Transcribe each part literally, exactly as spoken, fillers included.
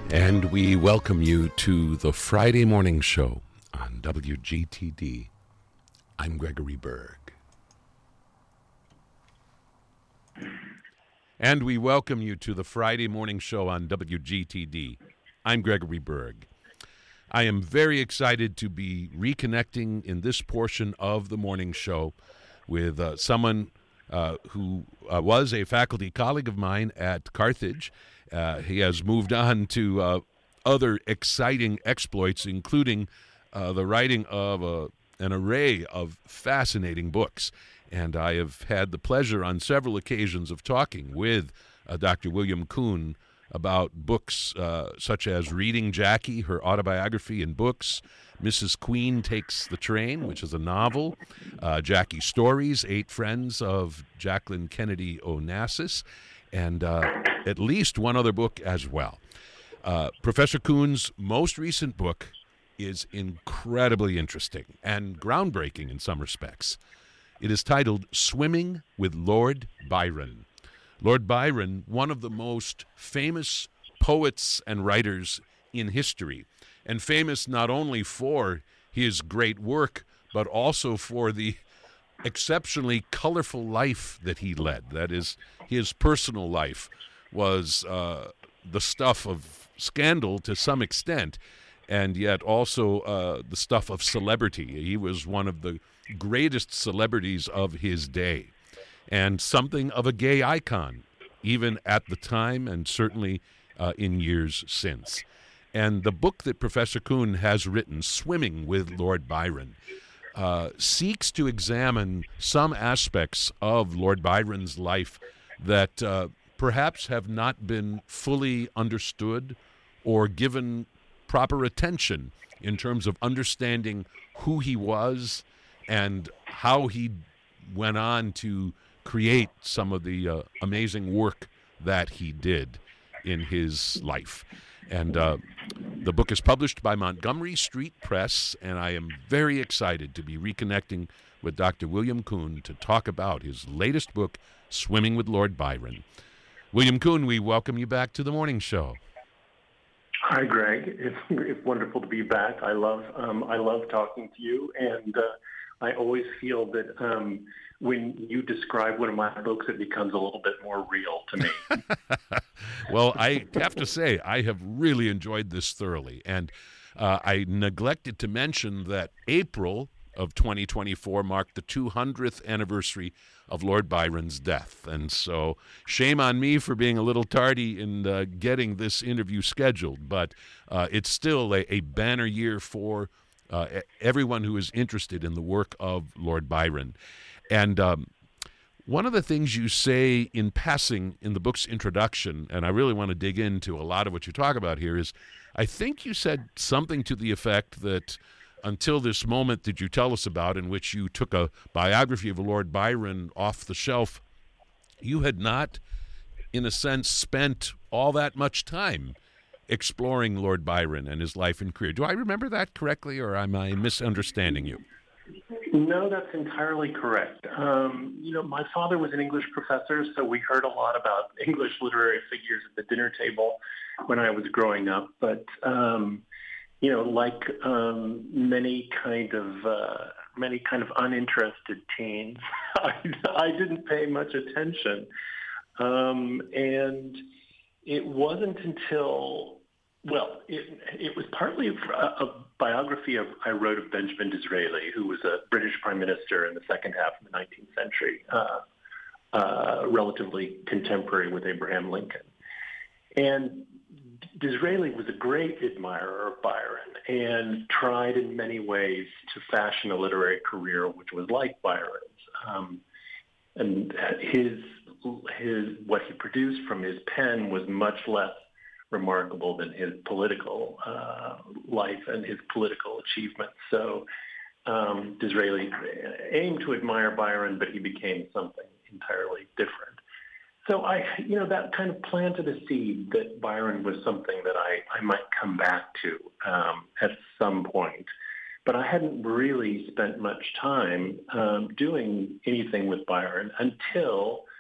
And we welcome you to the Friday morning show on W G T D. I'm Gregory Berg. And we welcome you to the Friday morning show on W G T D. I'm Gregory Berg. I am very excited to be reconnecting in this portion of the morning show with uh, someone uh, who uh, was a faculty colleague of mine at Carthage. Uh, he has moved on to uh, other exciting exploits, including uh, the writing of a, an array of fascinating books. And I have had the pleasure on several occasions of talking with uh, Doctor William Kuhn about books uh, such as Reading Jackie, her autobiography and books, Missus Queen Takes the Train, which is a novel, uh, Jackie Stories, Eight Friends of Jacqueline Kennedy Onassis, and uh, at least one other book as well. Uh, Professor Kuhn's most recent book is incredibly interesting and groundbreaking in some respects. It is titled Swimming with Lord Byron. Lord Byron, one of the most famous poets and writers in history, and famous not only for his great work, but also for the exceptionally colorful life that he led. That is, his personal life was uh, the stuff of scandal to some extent, and yet also uh, the stuff of celebrity. He was one of the greatest celebrities of his day, and something of a gay icon, even at the time and certainly uh, in years since. And the book that Professor Kuhn has written, Swimming with Lord Byron, uh, seeks to examine some aspects of Lord Byron's life that uh, perhaps have not been fully understood or given proper attention in terms of understanding who he was and how he went on to create some of the uh, amazing work that he did in his life. And uh, the book is published by Montgomery Street Press, and I am very excited to be reconnecting with Doctor William Kuhn to talk about his latest book, Swimming with Lord Byron. William Kuhn, we welcome you back to the morning show. Hi, Greg. It's, it's wonderful to be back. I love um, I love talking to you, and uh, I always feel that um, when you describe one of my books, it becomes a little bit more real to me. Well, I have to say, I have really enjoyed this thoroughly, and uh, I neglected to mention that April of twenty twenty-four marked the two hundredth anniversary of Lord Byron's death. And so shame on me for being a little tardy in uh, getting this interview scheduled, but uh, it's still a, a banner year for uh, everyone who is interested in the work of Lord Byron. And um, one of the things you say in passing in the book's introduction, and I really want to dig into a lot of what you talk about here, is I think you said something to the effect that until this moment that you tell us about, in which you took a biography of Lord Byron off the shelf, you had not, in a sense, spent all that much time exploring Lord Byron and his life and career. Do I remember that correctly, or am I misunderstanding you? No, that's entirely correct. Um, you know, my father was an English professor, so we heard a lot about English literary figures at the dinner table when I was growing up. But um, you know, like um, many kind of uh, many kind of uninterested teens, I, I didn't pay much attention, um, and it wasn't until well, it it was partly a, a biography of I wrote of Benjamin Disraeli, who was a British prime minister in the second half of the nineteenth century, uh, uh, relatively contemporary with Abraham Lincoln, and Disraeli was a great admirer of Byron and tried in many ways to fashion a literary career which was like Byron's. Um, and his, his, what he produced from his pen was much less remarkable than his political uh, life and his political achievements. So um, Disraeli aimed to admire Byron, but he became something entirely different. So I, you know, that kind of planted a seed that Byron was something that I, I might come back to um, at some point. But I hadn't really spent much time um, doing anything with Byron until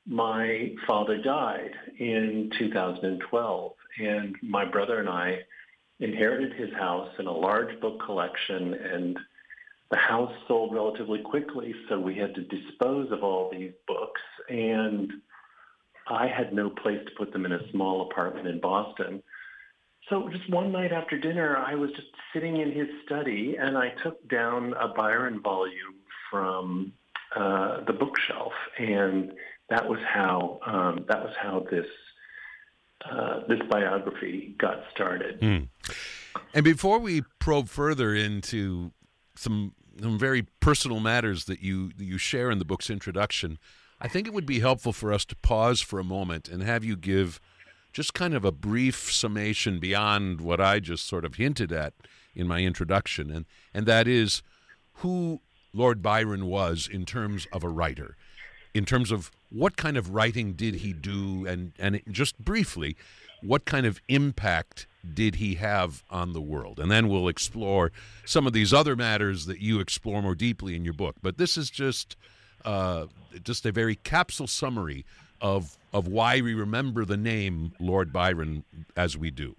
my father died in two thousand twelve, and my brother and I inherited his house and a large book collection, and the house sold relatively quickly, so we had to dispose of all these books, and I had no place to put them in a small apartment in Boston. So just one night after dinner, I was just sitting in his study, and I took down a Byron volume from uh, the bookshelf, and that was how um, that was how this uh, this biography got started. Mm. And before we probe further into some, some very personal matters that you that you share in the book's introduction, I think it would be helpful for us to pause for a moment and have you give just kind of a brief summation beyond what I just sort of hinted at in my introduction, and and that is who Lord Byron was in terms of a writer, in terms of what kind of writing did he do, and, and just briefly, what kind of impact did he have on the world? And then we'll explore some of these other matters that you explore more deeply in your book. But this is just uh, just a very capsule summary of of why we remember the name Lord Byron as we do.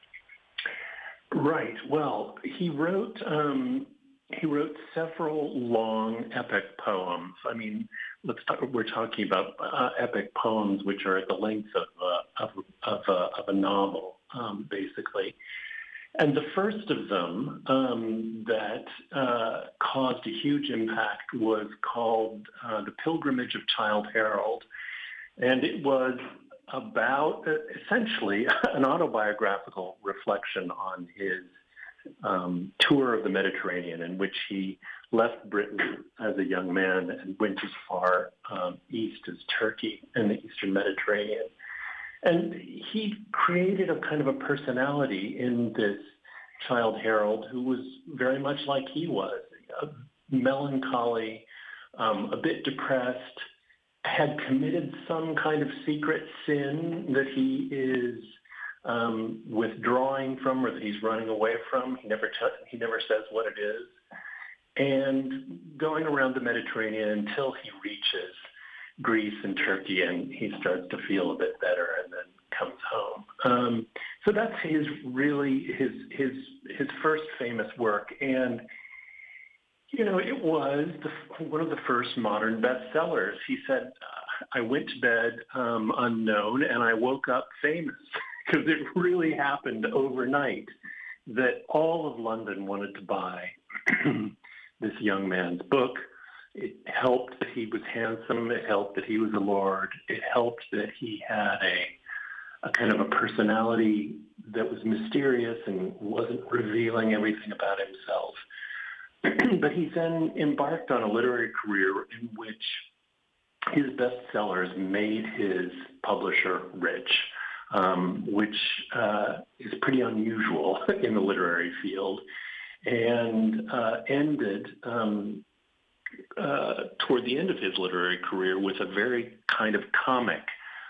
Right. Well, he wrote um, he wrote several long epic poems. I mean, let's talk, we're talking about uh, epic poems which are at the length of uh, of of, uh, of a novel, um, basically. And the first of them um, that uh, caused a huge impact was called uh, The Pilgrimage of Childe Harold. And it was about uh, essentially an autobiographical reflection on his um, tour of the Mediterranean, in which he left Britain as a young man and went as far um, east as Turkey and the Eastern Mediterranean. And he created a kind of a personality in this Childe Harold who was very much like he was, a melancholy, um, a bit depressed, had committed some kind of secret sin that he is um, withdrawing from or that he's running away from. He never t- he never says what it is. And going around the Mediterranean until he reaches Greece and Turkey, and he starts to feel a bit better and then comes home. Um, so that's his really his his his first famous work. And you know, it was the, one of the first modern bestsellers. He said, uh, I went to bed um, unknown and I woke up famous, because it really happened overnight that all of London wanted to buy this young man's book. It helped that he was handsome. It helped that he was a lord. It helped that he had a, a kind of a personality that was mysterious and wasn't revealing everything about himself. But he then embarked on a literary career in which his bestsellers made his publisher rich, um, which uh, is pretty unusual in the literary field, and uh, ended um, uh, toward the end of his literary career with a very kind of comic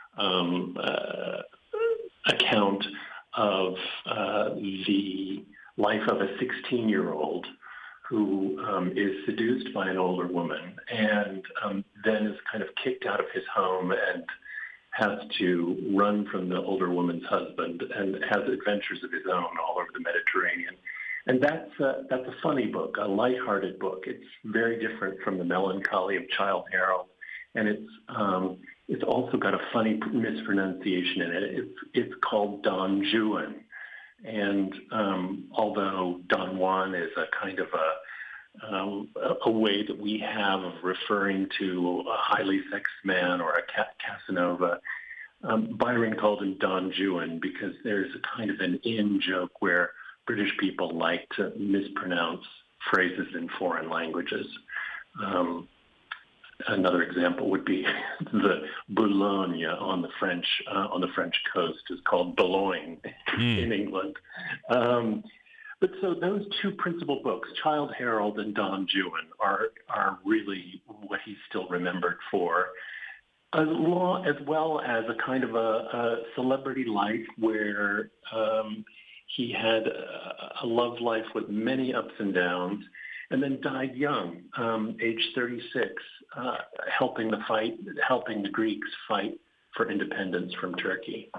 um, uh, account of uh, the life of a sixteen-year-old who um, is seduced by an older woman and um, then is kind of kicked out of his home and has to run from the older woman's husband and has adventures of his own all over the Mediterranean. And that's a, that's a funny book, a lighthearted book. It's very different from the melancholy of Childe Harold, and it's um, it's also got a funny mispronunciation in it. It's it's called Don Juan. And um, although Don Juan is a kind of a, um, a way that we have of referring to a highly sexed man or a Casanova, um, Byron called him Don Juan because there's a kind of an in-joke where British people like to mispronounce phrases in foreign languages. Um, Another example would be the Boulogne on the French uh, on the French coast is called Boulogne mm. in England. Um, but so those two principal books, Childe Harold and Don Juan, are are really what he's still remembered for, as, long, as well as a kind of a, a celebrity life where um, he had a, a love life with many ups and downs. and then died young, um, age thirty-six, uh, helping the fight, helping the Greeks fight for independence from Turkey.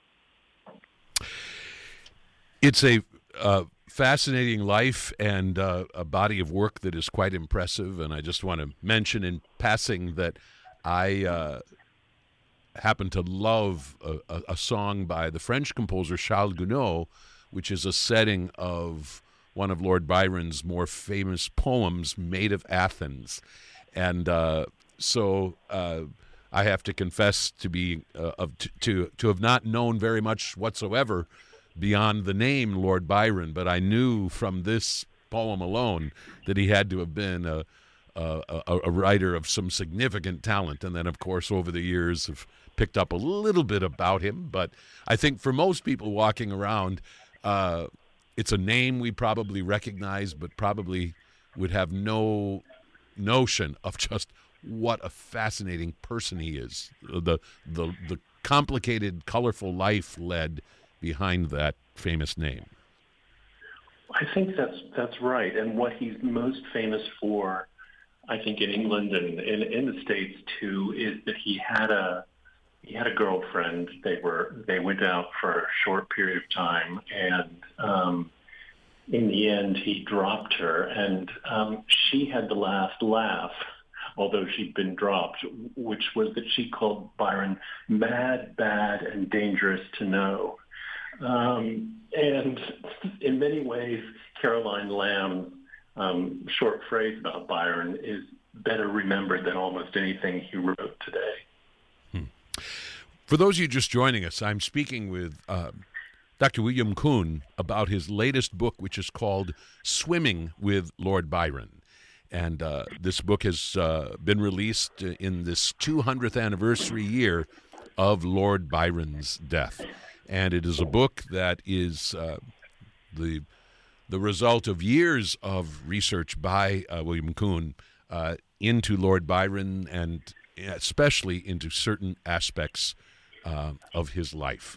It's a uh, fascinating life and uh, a body of work that is quite impressive. And I just want to mention in passing that I uh, happen to love a, a, a song by the French composer Charles Gounod, which is a setting of one of Lord Byron's more famous poems, Maid of Athens. And uh, so uh, I have to confess to be uh, of to, to to have not known very much whatsoever beyond the name Lord Byron, but I knew from this poem alone that he had to have been a, a, a writer of some significant talent. And then, of course, over the years have picked up a little bit about him. But I think for most people walking around, uh, it's a name we probably recognize, but probably would have no notion of just what a fascinating person he is. The the the complicated, colorful life led behind that famous name. I think that's that's right. And what he's most famous for, I think, in England and in, in the States too, is that he had a he had a girlfriend. They were they went out for a short period of time, and um, in the end, he dropped her, and um, she had the last laugh, although she'd been dropped, which was that she called Byron mad, bad, and dangerous to know. Um, and in many ways, Caroline Lamb's um, short phrase about Byron is better remembered than almost anything he wrote today. Hmm. For those of you just joining us, I'm speaking with uh, Doctor William Kuhn about his latest book, which is called Swimming with Lord Byron. And uh, this book has uh, been released in this two hundredth anniversary year of Lord Byron's death. And it is a book that is uh, the the result of years of research by uh, William Kuhn uh, into Lord Byron, and especially into certain aspects uh, of his life.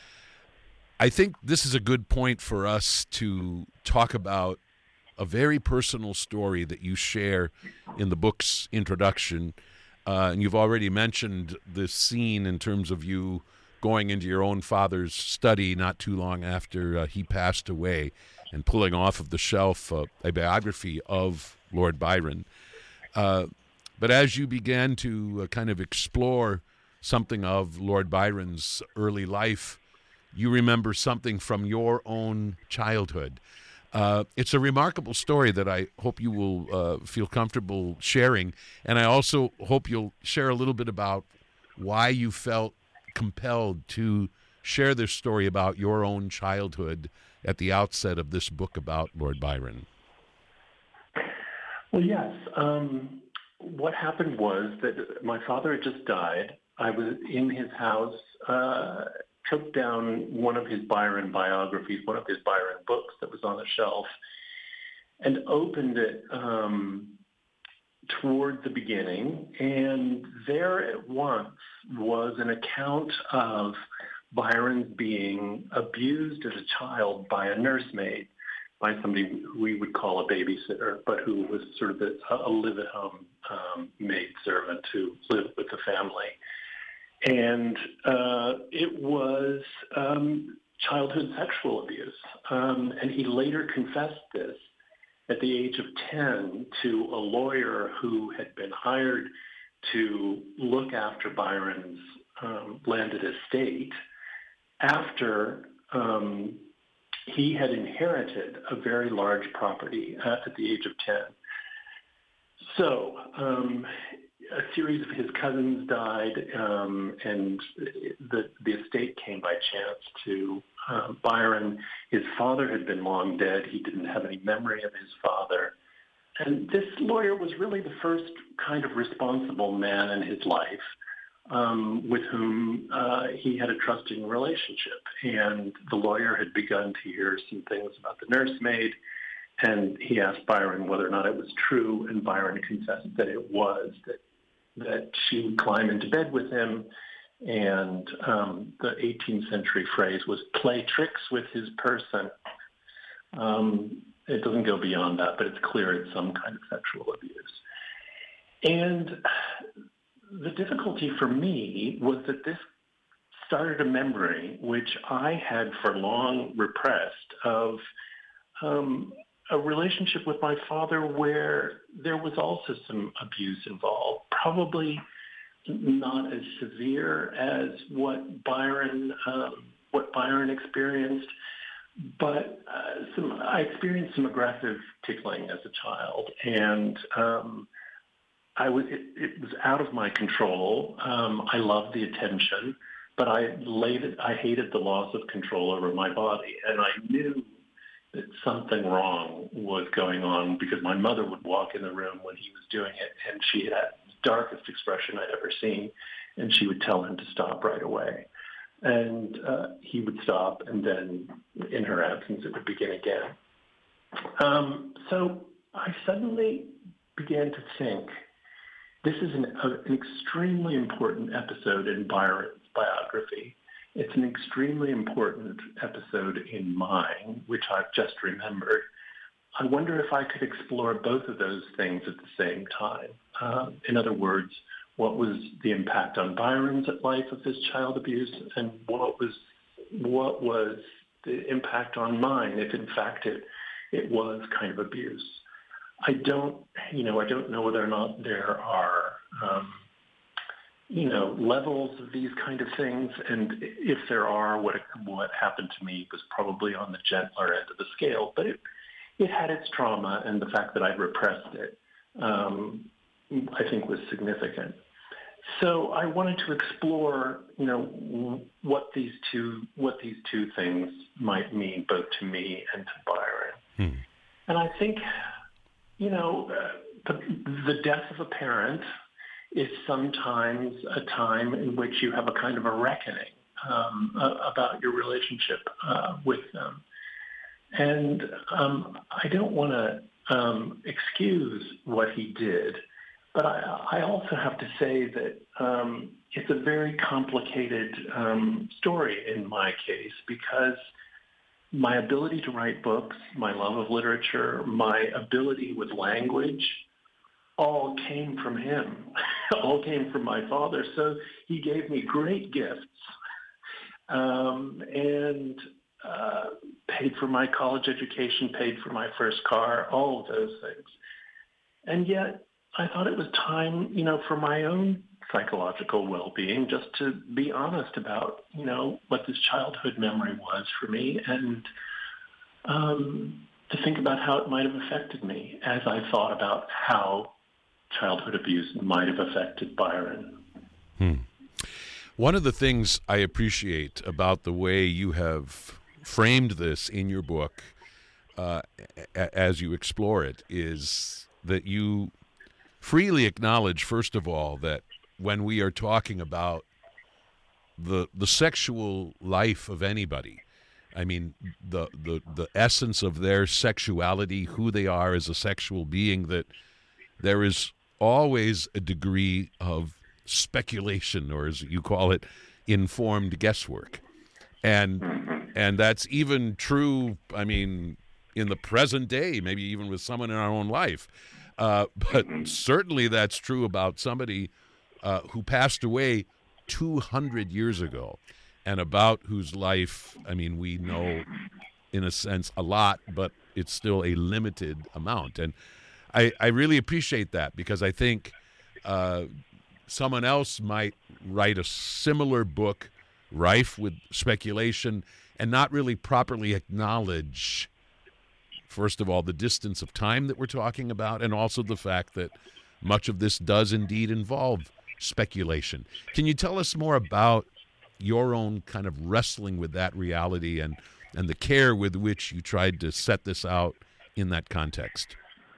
I think this is a good point for us to talk about a very personal story that you share in the book's introduction. Uh, and you've already mentioned this scene in terms of you going into your own father's study not too long after uh, he passed away and pulling off of the shelf uh, a biography of Lord Byron. Uh, but as you began to uh, kind of explore something of Lord Byron's early life, you remember something from your own childhood. Uh, it's a remarkable story that I hope you will uh, feel comfortable sharing, and I also hope you'll share a little bit about why you felt compelled to share this story about your own childhood at the outset of this book about Lord Byron. Well, yes. Um, what happened was that my father had just died. I was in his house, uh, took down one of his Byron biographies, one of his Byron books that was on the shelf, and opened it um, toward the beginning. And there at once was an account of Byron being abused as a child by a nursemaid, by somebody we would call a babysitter, but who was sort of a, a live-at-home um, maid servant who lived with the family. And uh, it was um, childhood sexual abuse. Um, and he later confessed this at the age of ten to a lawyer who had been hired to look after Byron's um, landed estate after um, he had inherited a very large property uh, at the age of ten. So um, a series of his cousins died, um, and the, the estate came by chance to uh, Byron. His father had been long dead. He didn't have any memory of his father. And this lawyer was really the first kind of responsible man in his life um, with whom uh, he had a trusting relationship. And the lawyer had begun to hear some things about the nursemaid, and he asked Byron whether or not it was true, and Byron confessed that it was, that that she would climb into bed with him, and um, the eighteenth century phrase was play tricks with his person. Um, It doesn't go beyond that, but it's clear it's some kind of sexual abuse. And the difficulty for me was that this started a memory which I had for long repressed of um, a relationship with my father where there was also some abuse involved, probably not as severe as what Byron um, what Byron experienced, but uh, some, I experienced some aggressive tickling as a child, and um, I was it, it was out of my control. Um, I loved the attention, but I laid it, I hated the loss of control over my body, and I knew that something wrong was going on because my mother would walk in the room when he was doing it, and she had the darkest expression I'd ever seen, and she would tell him to stop right away. And uh, he would stop, and then in her absence, it would begin again. Um, so I suddenly began to think, this is an, uh, an extremely important episode in Byron's biography. It's an extremely important episode in mine, which I've just remembered. I wonder if I could explore both of those things at the same time. Um, in other words, what was the impact on Byron's life of his child abuse, and what was what was the impact on mine, if in fact it it was kind of abuse. I don't, you know, I don't know whether or not there are, um, you know, levels of these kind of things, and if there are, what what happened to me was probably on the gentler end of the scale, but it it had its trauma, and the fact that I'd repressed it, um, I think, was significant. So I wanted to explore, you know, what these two what these two things might mean both to me and to Byron. Hmm. And I think, you know, uh, the, the death of a parent is sometimes a time in which you have a kind of a reckoning um, uh, about your relationship uh, with them. And um, I don't want to um, excuse what he did, but I, I also have to say that um, it's a very complicated um, story in my case, because my ability to write books, my love of literature, my ability with language, all came from him, all came from my father. So he gave me great gifts um, and uh, paid for my college education, paid for my first car, all of those things. And yet I thought it was time, you know, for my own psychological well-being, just to be honest about, you know, what this childhood memory was for me, and um, to think about how it might have affected me as I thought about how childhood abuse might have affected Byron. Hmm. One of the things I appreciate about the way you have framed this in your book, uh, a- as you explore it, is that you freely acknowledge, first of all, that when we are talking about the the sexual life of anybody, I mean, the, the, the essence of their sexuality, who they are as a sexual being, that there is always a degree of speculation, or as you call it, informed guesswork. And and that's even true, I mean, in the present day, maybe even with someone in our own life. Uh, but certainly that's true about somebody uh, who passed away two hundred years ago, and about whose life, I mean, we know, in a sense, a lot, but it's still a limited amount. And I, I really appreciate that, because I think uh, someone else might write a similar book, rife with speculation, and not really properly acknowledge, first of all, the distance of time that we're talking about, and also the fact that much of this does indeed involve speculation. Can you tell us more about your own kind of wrestling with that reality, and, and the care with which you tried to set this out in that context?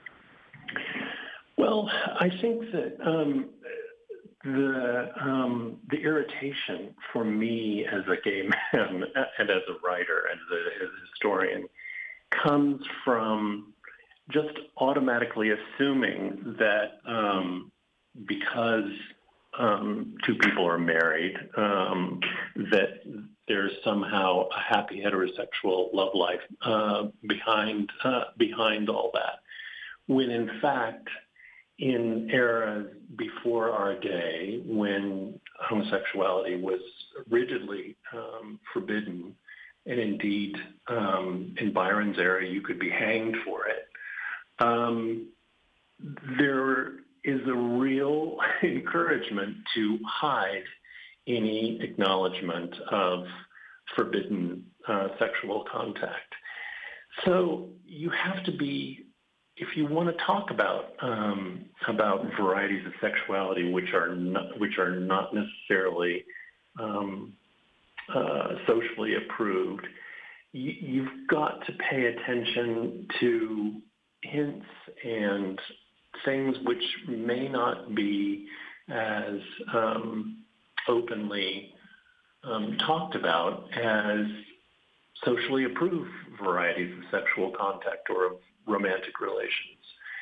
Well, I think that um, the um, the irritation for me as a gay man and as a writer and as a, as a historian comes from just automatically assuming that um, because um, two people are married, um, that there's there's somehow a happy heterosexual love life uh, behind uh, behind all that, when in fact, in eras before our day, when homosexuality was rigidly um, forbidden, and indeed um, in Byron's era you could be hanged for it, um, there is a real encouragement to hide any acknowledgement of forbidden uh, sexual contact. So you have to be, if you want to talk about um, about varieties of sexuality which are not, which are not necessarily um, uh, socially approved, you, you've got to pay attention to hints and things which may not be as um, openly um, talked about as socially approved varieties of sexual contact or of romantic relations.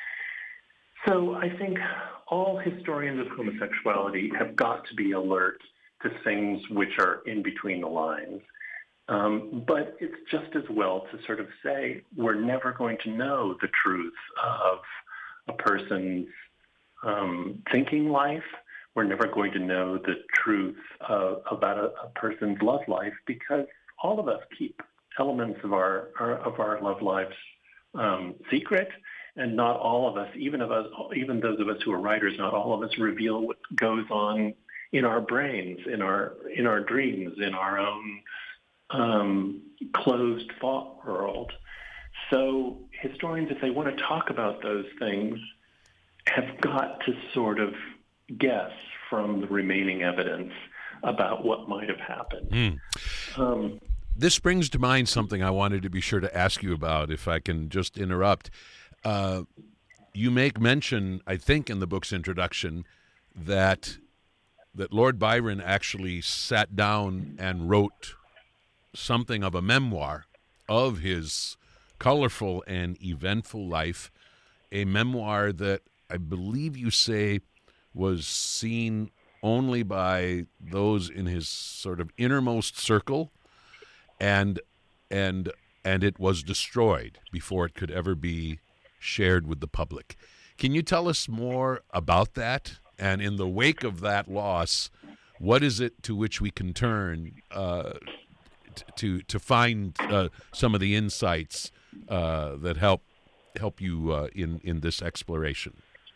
So I think all historians of homosexuality have got to be alert to things which are in between the lines. Um, but it's just as well to sort of say we're never going to know the truth of a person's um, thinking life. We're never going to know the truth uh, about a, a person's love life, because all of us keep elements of our, our of our love lives um, secret, and not all of us, even of us, even those of us who are writers, not all of us reveal what goes on in our brains, in our in our dreams, in our own um, closed thought world. So historians, if they want to talk about those things, have got to sort of guess from the remaining evidence about what might have happened. Mm. Um, this brings to mind something I wanted to be sure to ask you about, if I can just interrupt. Uh, you make mention, I think, in the book's introduction, that that Lord Byron actually sat down and wrote something of a memoir of his colorful and eventful life, a memoir that I believe you say was seen only by those in his sort of innermost circle, and and and it was destroyed before it could ever be shared with the public. Can you tell us more about that? And in the wake of that loss, what is it to which we can turn uh, t- to to find uh, some of the insights uh, that help help you uh, in in this exploration?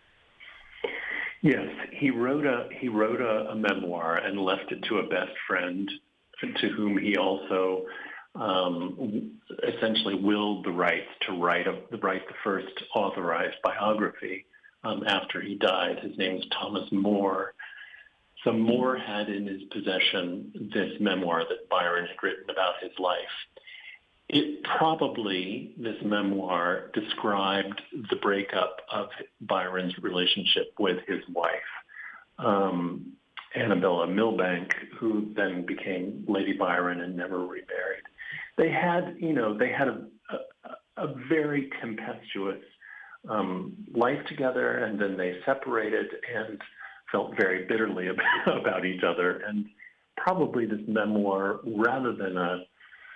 Yes, he wrote a he wrote a, a memoir and left it to a best friend, to whom he also um, essentially willed the rights to write a, write the first authorized biography um, after he died. His name is Thomas More. So More had in his possession this memoir that Byron had written about his life. It probably, this memoir, described the breakup of Byron's relationship with his wife, um, Annabella Milbank, who then became Lady Byron and never remarried. They had, you know, they had a, a, a very tempestuous um, life together, and then they separated and felt very bitterly about, about each other. And probably this memoir, rather than a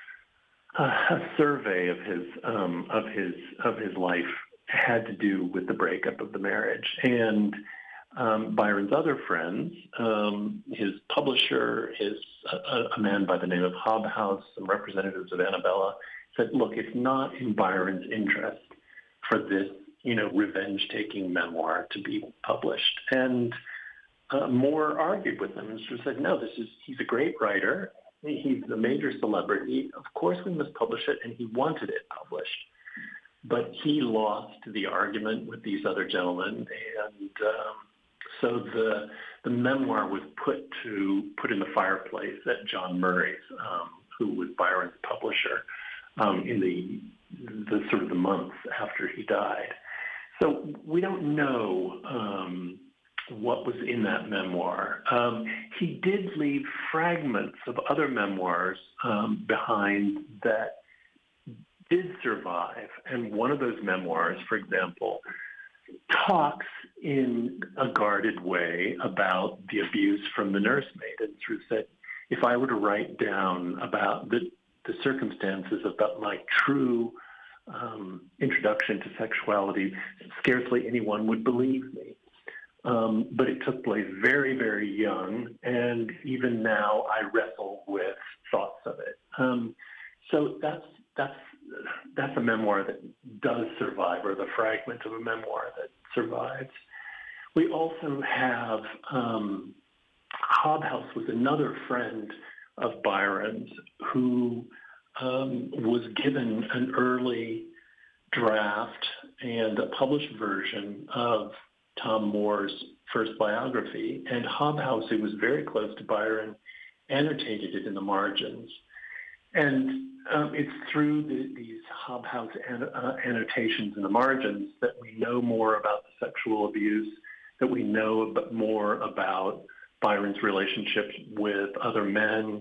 a survey of his um, of his of his life, had to do with the breakup of the marriage. And um, Byron's other friends, um, his publisher, his a, a man by the name of Hobhouse, some representatives of Annabella, said, "Look, it's not in Byron's interest for this, you know, revenge-taking memoir to be published." And uh, More argued with them and sort of said, "No, this is he's a great writer. He's a major celebrity. Of course we must publish it," and he wanted it published. But he lost the argument with these other gentlemen, and um, so the the memoir was put to put in the fireplace at John Murray's, um, who was Byron's publisher, um, in the the sort of the months after he died. So we don't know Um, what was in that memoir. Um, he did leave fragments of other memoirs um, behind that did survive. And one of those memoirs, for example, talks in a guarded way about the abuse from the nursemaid, and sort of said, if I were to write down about the, the circumstances about my true um, introduction to sexuality, scarcely anyone would believe me. Um, but it took place very, very young, and even now I wrestle with thoughts of it. Um, so that's that's that's a memoir that does survive, or the fragment of a memoir that survives. We also have um, Hobhouse was another friend of Byron's who um, was given an early draft and a published version of Tom Moore's first biography, and Hobhouse, who was very close to Byron, annotated it in the margins. And um, it's through the, these Hobhouse an, uh, annotations in the margins that we know more about the sexual abuse, that we know more about Byron's relationships with other men,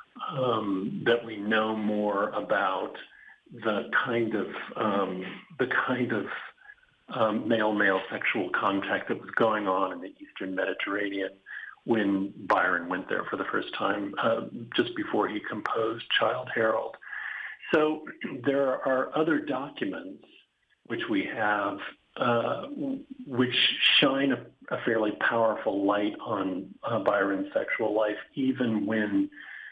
um, that we know more about the kind of um, the kind of um, male-male sexual contact that was going on in the Eastern Mediterranean when Byron went there for the first time, uh, just before he composed Childe Harold. So there are other documents which we have, uh, which shine a, a fairly powerful light on uh, Byron's sexual life, even when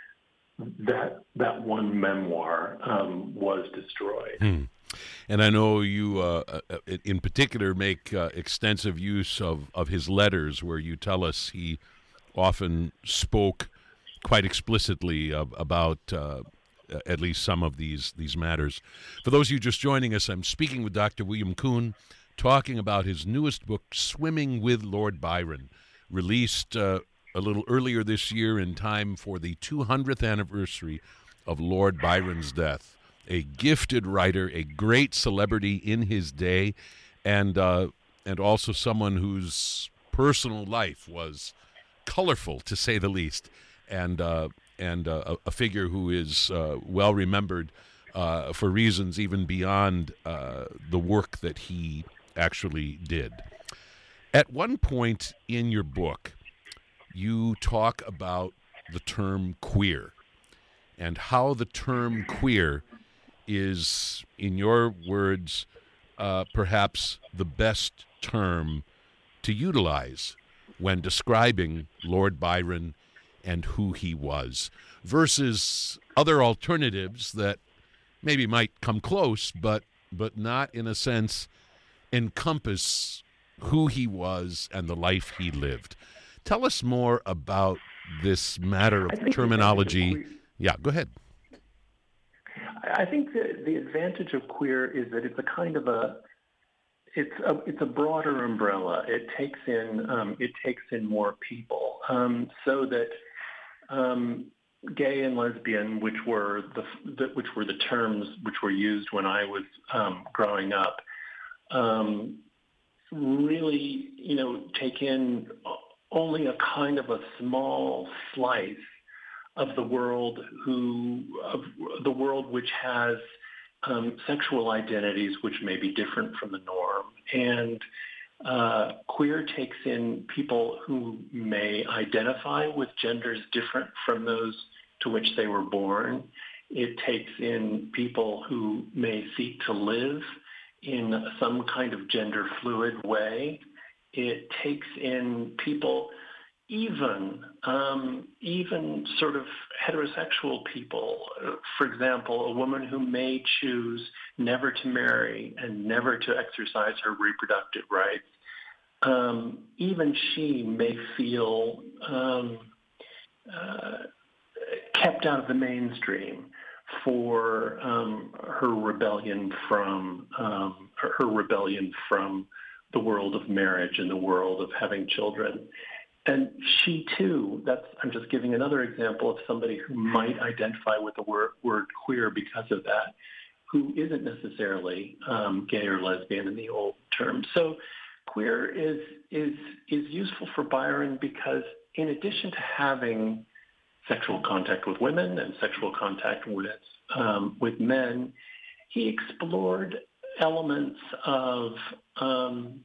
that that one memoir um, was destroyed. Hmm. And I know you, uh, in particular, make uh, extensive use of, of his letters, where you tell us he often spoke quite explicitly of, about uh, at least some of these these matters. For those of you just joining us, I'm speaking with Doctor William Kuhn, talking about his newest book, Swimming with Lord Byron, released uh, a little earlier this year in time for the two hundredth anniversary of Lord Byron's death. A gifted writer, a great celebrity in his day, and uh, and also someone whose personal life was colorful, to say the least, and uh, and uh, a figure who is uh, well remembered uh, for reasons even beyond uh, the work that he actually did. At one point in your book, you talk about the term queer and how the term queer is, in your words, uh, perhaps the best term to utilize when describing Lord Byron and who he was, versus other alternatives that maybe might come close, but but not, in a sense, encompass who he was and the life he lived. Tell us more about this matter of terminology. Yeah, go ahead. I think that the advantage of queer is that it's a kind of a it's a it's a broader umbrella. It takes in um, it takes in more people, um, so that um, gay and lesbian, which were the, the which were the terms which were used when I was um, growing up, um, really you know take in only a kind of a small slice of the world who of the world which has um, sexual identities which may be different from the norm. And uh, queer takes in people who may identify with genders different from those to which they were born. It takes in people who may seek to live in some kind of gender fluid way. It takes in people even um, even sort of heterosexual people. For example, a woman who may choose never to marry and never to exercise her reproductive rights, um, even she may feel um, uh, kept out of the mainstream for um, her rebellion from um, her rebellion from the world of marriage and the world of having children. And she, too, that's, I'm just giving another example of somebody who might identify with the word, word queer because of that, who isn't necessarily um, gay or lesbian in the old term. So queer is, is, is useful for Byron because in addition to having sexual contact with women and sexual contact with, um, with men, he explored elements of um,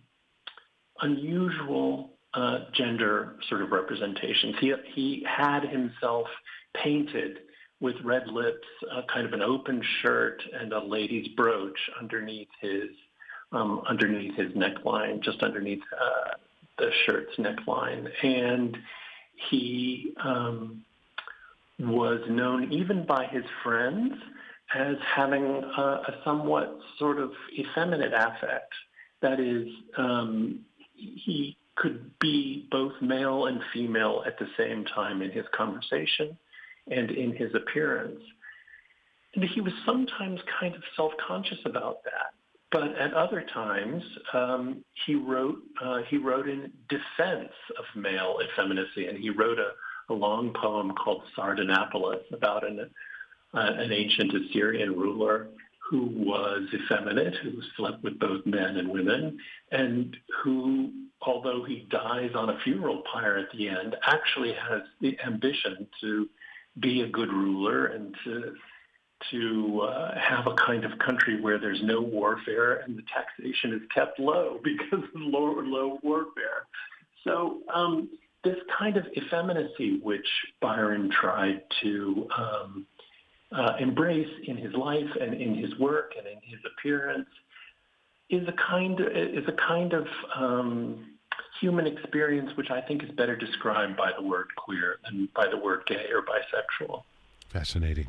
unusual Uh, gender sort of representations. He, he had himself painted with red lips, uh, kind of an open shirt and a lady's brooch underneath his um, underneath his neckline, just underneath uh, the shirt's neckline. And he um, was known even by his friends as having a, a somewhat sort of effeminate affect. That is, um, he could be both male and female at the same time in his conversation and in his appearance. And he was sometimes kind of self-conscious about that. But at other times, um, he wrote uh, he wrote in defense of male effeminacy, and he wrote a, a long poem called Sardanapalus about an, uh, an ancient Assyrian ruler who was effeminate, who slept with both men and women, and who, although he dies on a funeral pyre at the end, actually has the ambition to be a good ruler and to to uh, have a kind of country where there's no warfare and the taxation is kept low because of low, low warfare. So um, this kind of effeminacy which Byron tried to um, uh, embrace in his life and in his work and in his appearance is a kind of, is a kind of um, human experience which I think is better described by the word queer than by the word gay or bisexual. Fascinating.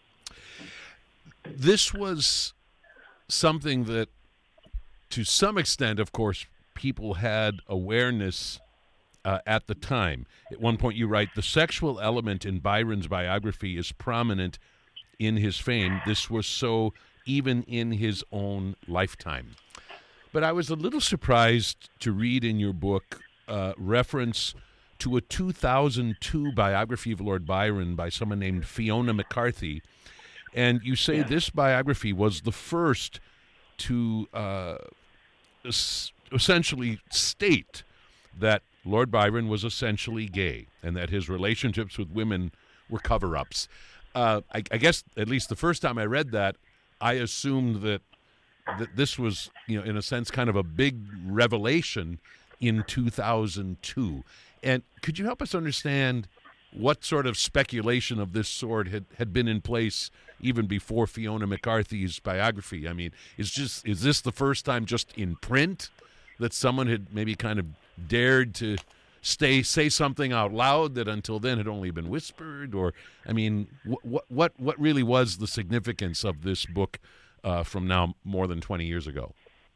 This was something that, to some extent, of course, people had awareness uh, at the time. At one point you write, the sexual element in Byron's biography is prominent in his fame. This was so even in his own lifetime. But I was a little surprised to read in your book uh, reference to a two thousand two biography of Lord Byron by someone named Fiona McCarthy. And you say yeah. this biography was the first to uh, es- essentially state that Lord Byron was essentially gay and that his relationships with women were cover-ups. Uh, I, I guess at least the first time I read that, I assumed that that this was, you know, in a sense, kind of a big revelation in two thousand two. And could you help us understand what sort of speculation of this sort had, had been in place even before Fiona McCarthy's biography? I mean, is just is this the first time just in print that someone had maybe kind of dared to stay say something out loud that until then had only been whispered? Or, I mean, what what what really was the significance of this book uh, from now more than twenty years ago?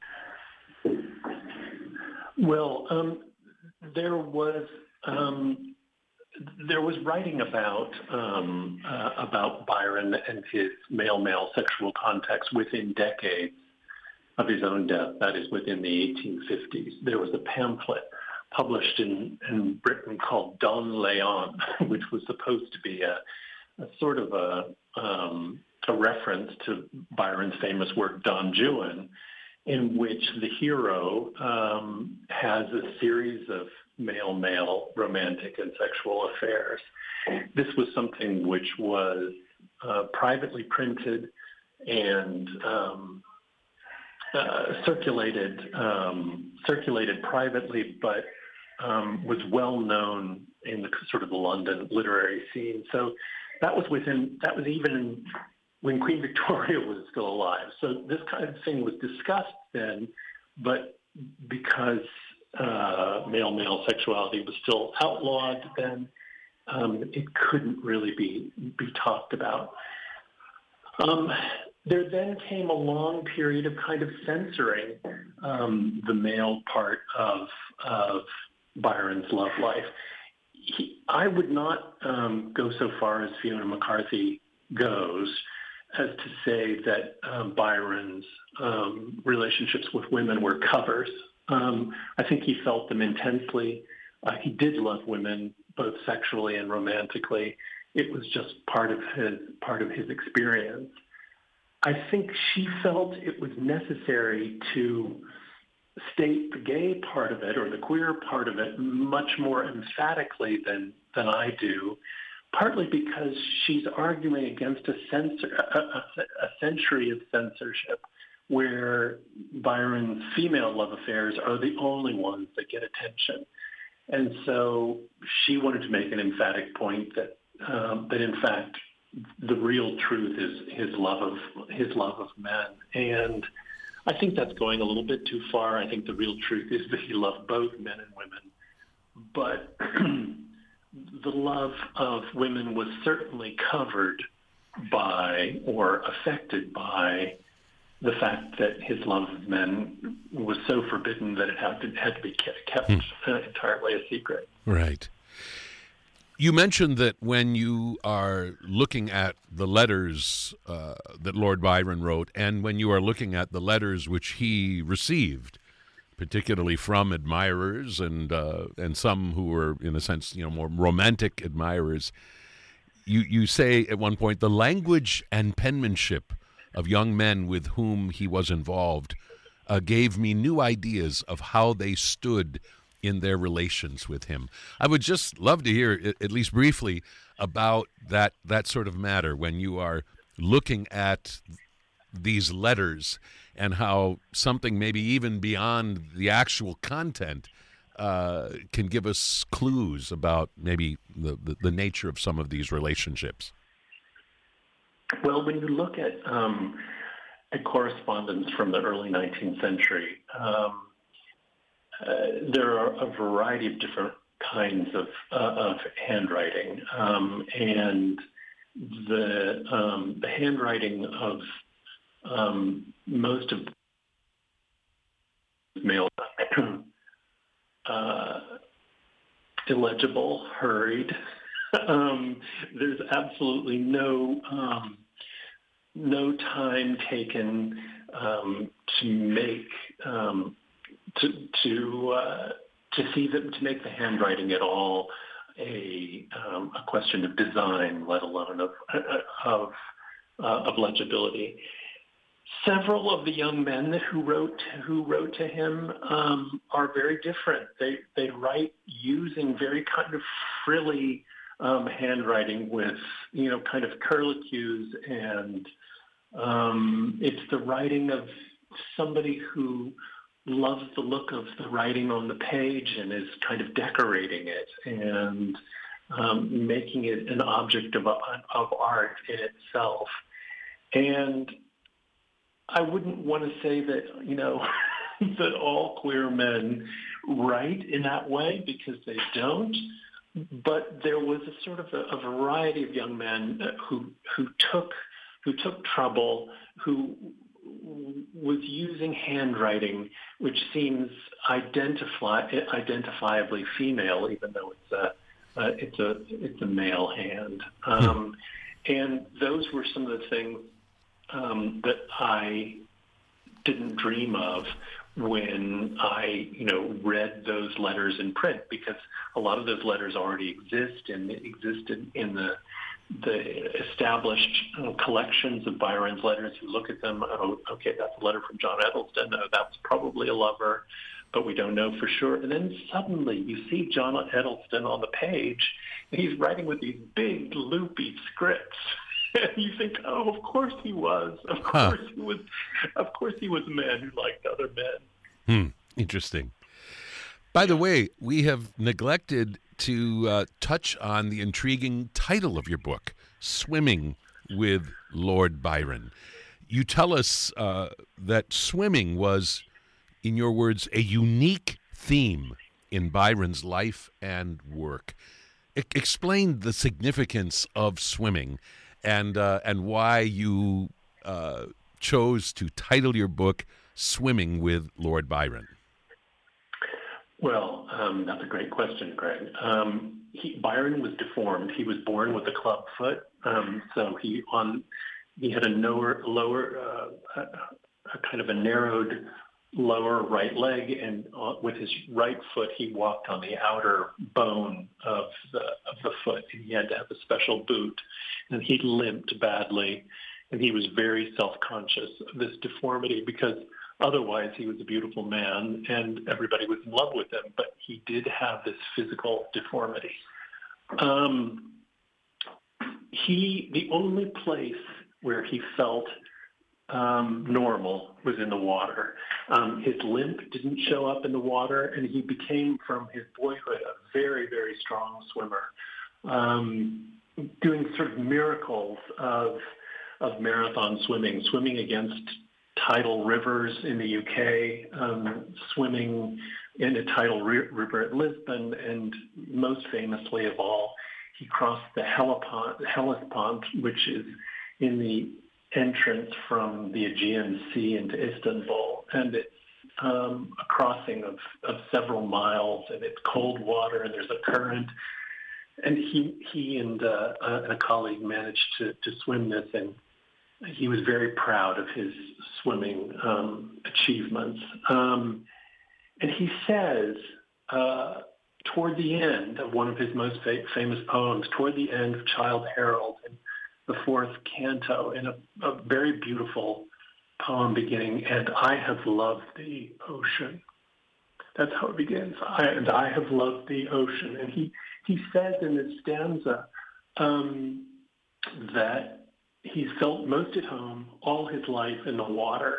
Well, um, there was. Um, There was writing about um, uh, about Byron and his male-male sexual context within decades of his own death, that is within the eighteen fifties. There was a pamphlet published in, in Britain called Don Leon, which was supposed to be a, a sort of a, um, a reference to Byron's famous work Don Juan, in which the hero um, has a series of male-male romantic and sexual affairs. This was something which was uh, privately printed and um, uh, circulated um, circulated privately, but um, was well known in the sort of the London literary scene. So that was within that was even when Queen Victoria was still alive. So this kind of thing was discussed then, but because Uh, male-male sexuality was still outlawed then, um, it couldn't really be be talked about. Um, there then came a long period of kind of censoring um, the male part of of Byron's love life. He, I would not um, go so far as Fiona McCarthy goes as to say that um, Byron's um, relationships with women were covers. Um, I think he felt them intensely. Uh, he did love women, both sexually and romantically. It was just part of his part of his experience. I think she felt it was necessary to state the gay part of it or the queer part of it much more emphatically than than I do, partly because she's arguing against a, censor, a, a, a century of censorship, where Byron's female love affairs are the only ones that get attention. And so she wanted to make an emphatic point that um, that in fact the real truth is his love of his love of men. And I think that's going a little bit too far. I think the real truth is that he loved both men and women. But the love of women was certainly covered by or affected by the fact that his love of men was so forbidden that it had to, had to be kept, kept hmm. uh, entirely a secret. Right. You mentioned that when you are looking at the letters uh, that Lord Byron wrote, and when you are looking at the letters which he received, particularly from admirers and uh, and some who were, in a sense, you know, more romantic admirers, you you say at one point the language and penmanship of young men with whom he was involved uh, gave me new ideas of how they stood in their relations with him. I would just love to hear, at least briefly, about that that sort of matter when you are looking at these letters and how something maybe even beyond the actual content uh, can give us clues about maybe the, the, the nature of some of these relationships. Well, when you look at, um, at correspondence from the early nineteenth century, um, Uh, there are a variety of different kinds of, uh, of handwriting, um, and the um, the handwriting of um, most of male uh, illegible, hurried. um, there's absolutely no um, no time taken um, to make. Um, to to uh, to see them, to make the handwriting at all a um, a question of design, let alone of of uh, of legibility. Several of the young men who wrote who wrote to him um, are very different. They they write using very kind of frilly um, handwriting with, you know, kind of curlicues, and um, it's the writing of somebody who loves the look of the writing on the page and is kind of decorating it and um, making it an object of, of art in itself. And I wouldn't want to say that, you know, that all queer men write in that way, because they don't. But there was a sort of a, a variety of young men who who took who took trouble, who was using handwriting which seems identify, identifiably female, even though it's a uh, it's a it's a male hand. Um, and those were some of the things um, that I didn't dream of when I, you know, read those letters in print, because a lot of those letters already exist and existed in the the established uh, collections of Byron's letters. You look at them, oh, okay, that's a letter from John Edelston. No, that's probably a lover, but we don't know for sure. And then suddenly you see John Edelston on the page, and he's writing with these big, loopy scripts. And you think, oh, of course he was. Of course huh. he was. Of course he was a man who liked other men. Hmm. Interesting. By the way, we have neglected to uh, touch on the intriguing title of your book, Swimming with Lord Byron. You tell us uh, that swimming was, in your words, a unique theme in Byron's life and work. I- explain the significance of swimming and uh, and why you uh, chose to title your book Swimming with Lord Byron. Well, um, that's a great question, Greg. Um, he, Byron was deformed. He was born with a club foot, um, so he on he had a lower, lower uh, a, a kind of a narrowed lower right leg, and uh, with his right foot, he walked on the outer bone of the of the foot, and he had to have a special boot, and he limped badly, and he was very self-conscious of this deformity, because otherwise, he was a beautiful man, and everybody was in love with him. But he did have this physical deformity. Um, he, the only place where he felt um, normal was in the water. Um, his limp didn't show up in the water, and he became, from his boyhood, a very, very strong swimmer. Um, doing sort of miracles of of marathon swimming, swimming against tidal rivers in the U K, um, swimming in a tidal ri- river at Lisbon, and most famously of all, he crossed the Hellespont, Hellespont, which is in the entrance from the Aegean Sea into Istanbul, and it's um, a crossing of, of several miles, and it's cold water, and there's a current, and he he and uh, a, a colleague managed to, to swim this, and he was very proud of his swimming um, achievements. Um, and he says, uh, toward the end of one of his most fa- famous poems, toward the end of Childe Harold, in the fourth canto, in a, a very beautiful poem beginning, "And I have loved the ocean." That's how it begins. I, and I have loved the ocean. And he, he says in this stanza um, that he's felt most at home all his life in the water.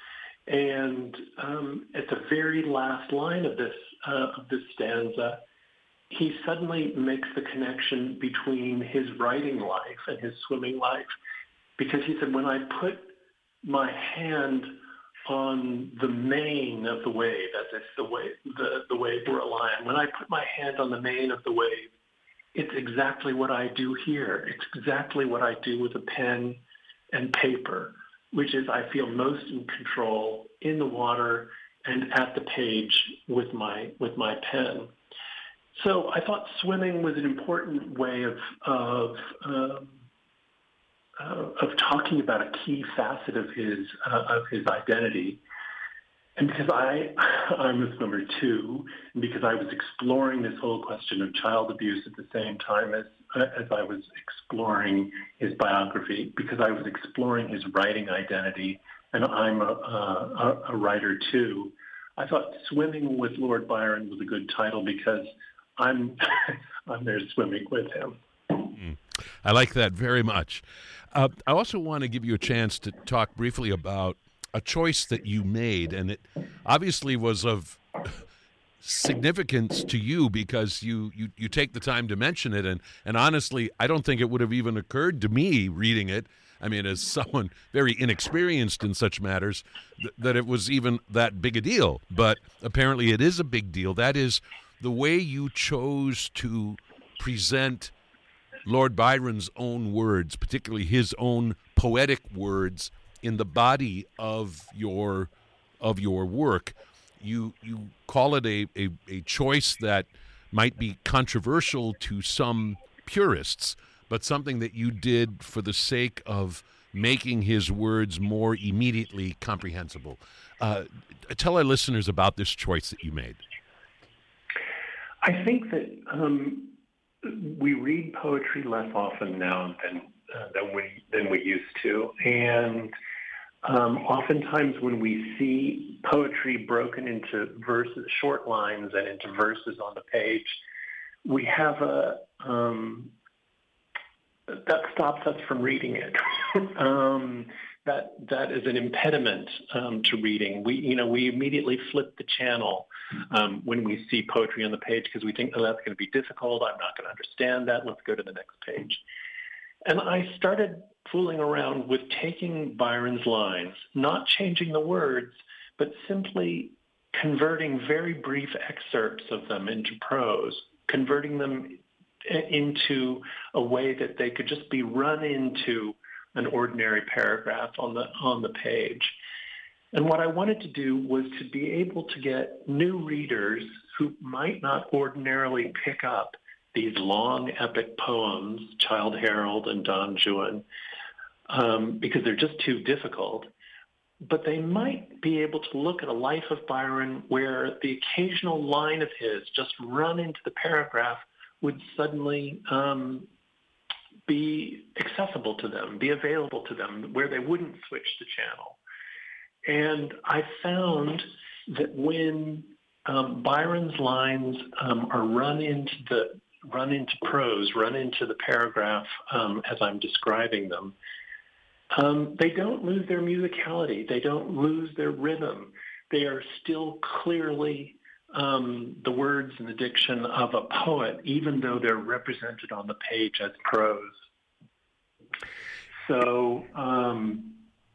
And um, at the very last line of this uh, of this stanza, he suddenly makes the connection between his writing life and his swimming life, because he said, when I put my hand on the mane of the wave, as if the wave, the, the wave were a lion, when I put my hand on the mane of the wave, it's exactly what I do here. It's exactly what I do with a pen and paper, which is I feel most in control in the water and at the page with my with my pen. So I thought swimming was an important way of of um, uh, of talking about a key facet of his uh, of his identity. And because I, I'm a swimmer too, and because I was exploring this whole question of child abuse at the same time as as I was exploring his biography, because I was exploring his writing identity, and I'm a, a, a writer too, I thought Swimming with Lord Byron was a good title because I'm I'm there swimming with him. Mm. I like that very much. Uh, I also want to give you a chance to talk briefly about a choice that you made, and it obviously was of significance to you because you, you, you take the time to mention it, and, and honestly, I don't think it would have even occurred to me reading it, I mean, as someone very inexperienced in such matters, th- that it was even that big a deal. But apparently it is a big deal. That is the way you chose to present Lord Byron's own words, particularly his own poetic words, in the body of your of your work. You you call it a, a, a choice that might be controversial to some purists, but something that you did for the sake of making his words more immediately comprehensible. Uh, tell our listeners about this choice that you made. I think that um, we read poetry less often now than uh, than we than we used to, and Um, oftentimes when we see poetry broken into verses, short lines and into verses on the page, we have a, um, that stops us from reading it. um, that, that is an impediment um, to reading. We, you know, we immediately flip the channel um, when we see poetry on the page because we think, oh, that's going to be difficult. I'm not going to understand that. Let's go to the next page. And I started fooling around with taking Byron's lines, not changing the words, but simply converting very brief excerpts of them into prose, converting them into a way that they could just be run into an ordinary paragraph on the on the page. And what I wanted to do was to be able to get new readers who might not ordinarily pick up these long epic poems, Childe Harold and Don Juan, um, because they're just too difficult. But they might be able to look at a life of Byron where the occasional line of his just run into the paragraph would suddenly um, be accessible to them, be available to them, where they wouldn't switch the channel. And I found that when um, Byron's lines um, are run into the run into prose, run into the paragraph um, as I'm describing them, um, they don't lose their musicality. They don't lose their rhythm. They are still clearly um, the words and the diction of a poet, even though they're represented on the page as prose. So um,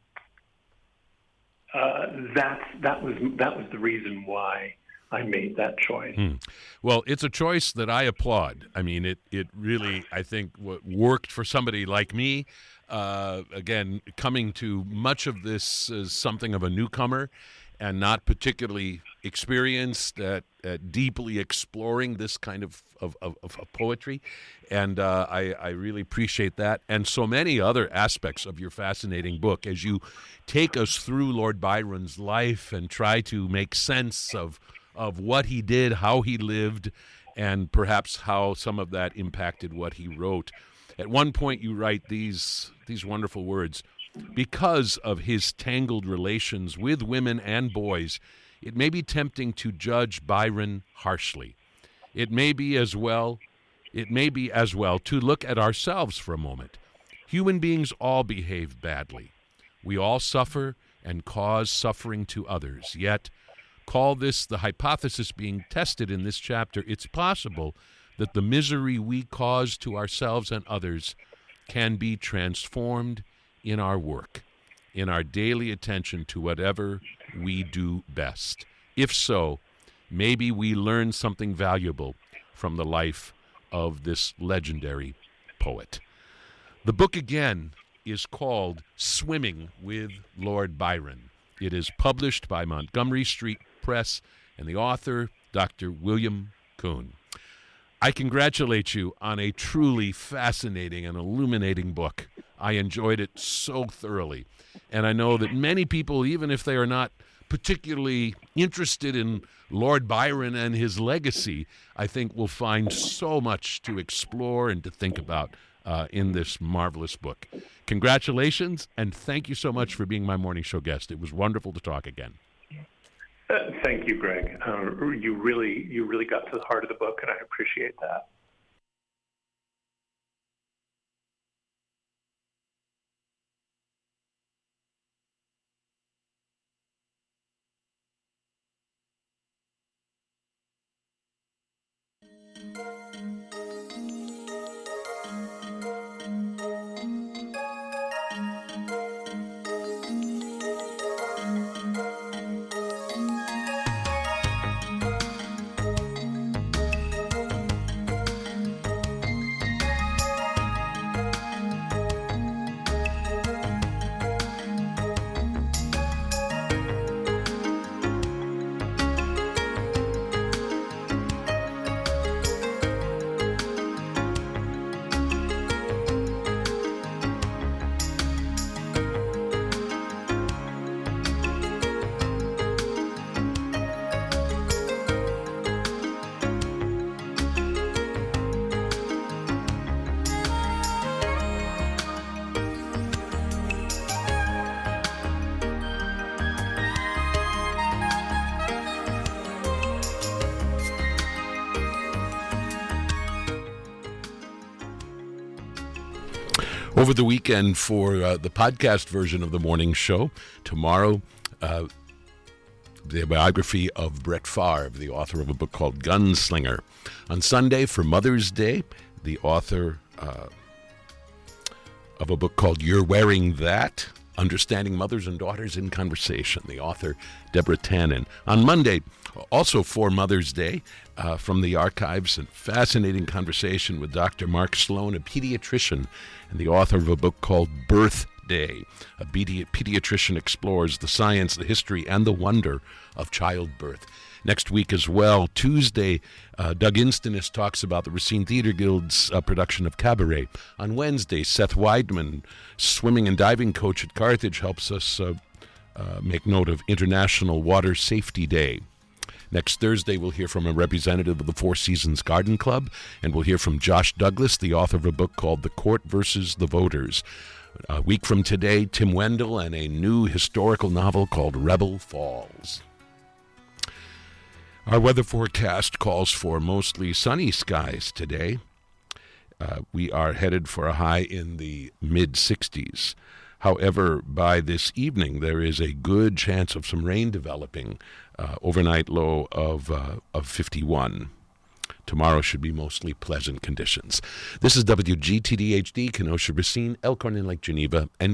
uh, that's, that was that was the reason why I made that choice. Hmm. Well, it's a choice that I applaud. I mean, it, it really, I think, what worked for somebody like me. Uh, again, coming to much of this as something of a newcomer and not particularly experienced at, at deeply exploring this kind of, of, of, of poetry. And uh, I, I really appreciate that. And so many other aspects of your fascinating book as you take us through Lord Byron's life and try to make sense of of what he did, how he lived, and perhaps how some of that impacted what he wrote. At one point you write these these wonderful words: because of his tangled relations with women and boys, it may be tempting to judge Byron harshly. It may be as well, it may be as well to look at ourselves for a moment. Human beings all behave badly. We all suffer and cause suffering to others. Yet, call this the hypothesis being tested in this chapter, it's possible that the misery we cause to ourselves and others can be transformed in our work, in our daily attention to whatever we do best. If so, maybe we learn something valuable from the life of this legendary poet. The book, again, is called Swimming with Lord Byron. It is published by Montgomery Street Press, and the author, Doctor William Kuhn. I congratulate you on a truly fascinating and illuminating book. I enjoyed it so thoroughly, and I know that many people, even if they are not particularly interested in Lord Byron and his legacy, I think will find so much to explore and to think about uh, in this marvelous book. Congratulations, and thank you so much for being my morning show guest. It was wonderful to talk again. Uh, thank you, Greg. Uh, you really, you really got to the heart of the book, and I appreciate that. Over the weekend for uh, the podcast version of the morning show, tomorrow, uh, the biography of Brett Favre, the author of a book called Gunslinger. On Sunday, for Mother's Day, the author uh, of a book called You're Wearing That, Understanding Mothers and Daughters in Conversation, the author Deborah Tannen. On Monday, also for Mother's Day, uh, from the archives, a fascinating conversation with Doctor Mark Sloan, a pediatrician, and the author of a book called Birth Day. A pedi- pediatrician explores the science, the history, and the wonder of childbirth. Next week as well, Tuesday, uh, Doug Instonis talks about the Racine Theater Guild's uh, production of Cabaret. On Wednesday, Seth Weidman, swimming and diving coach at Carthage, helps us uh, uh, make note of International Water Safety Day. Next Thursday, we'll hear from a representative of the Four Seasons Garden Club, and we'll hear from Josh Douglas, the author of a book called The Court versus the Voters. A week from today, Tim Wendell and a new historical novel called Rebel Falls. Our weather forecast calls for mostly sunny skies today. Uh, we are headed for a high in the mid sixties. However, by this evening, there is a good chance of some rain developing, uh, overnight low of uh, of fifty-one. Tomorrow should be mostly pleasant conditions. This is W G T D H D, Kenosha, Racine, Elkhorn, and Lake Geneva, and